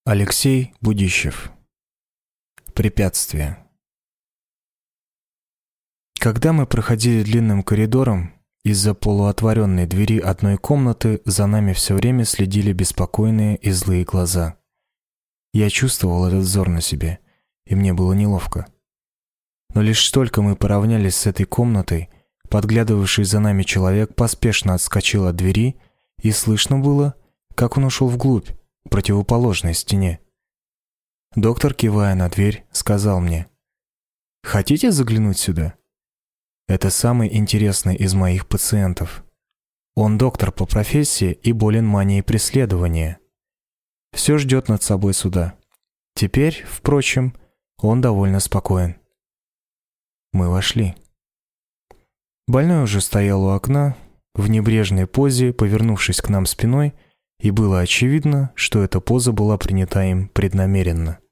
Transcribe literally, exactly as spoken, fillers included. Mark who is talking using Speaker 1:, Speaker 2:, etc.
Speaker 1: Алексей Будищев. Препятствие. Когда мы проходили длинным коридором, из-за полуотворенной двери одной комнаты за нами все время следили беспокойные и злые глаза. Я чувствовал этот взор на себе, и мне было неловко. Но лишь только мы поравнялись с этой комнатой, подглядывавший за нами человек поспешно отскочил от двери, и слышно было, как он ушел вглубь, к противоположной стене. Доктор, кивая на дверь, сказал мне: «Хотите заглянуть сюда? Это самый интересный из моих пациентов. Он доктор по профессии и болен манией преследования. Все ждет над собой суда. Теперь, впрочем, он довольно спокоен». Мы вошли. Больной уже стоял у окна, в небрежной позе, повернувшись к нам спиной, и было очевидно, что эта поза была принята им преднамеренно.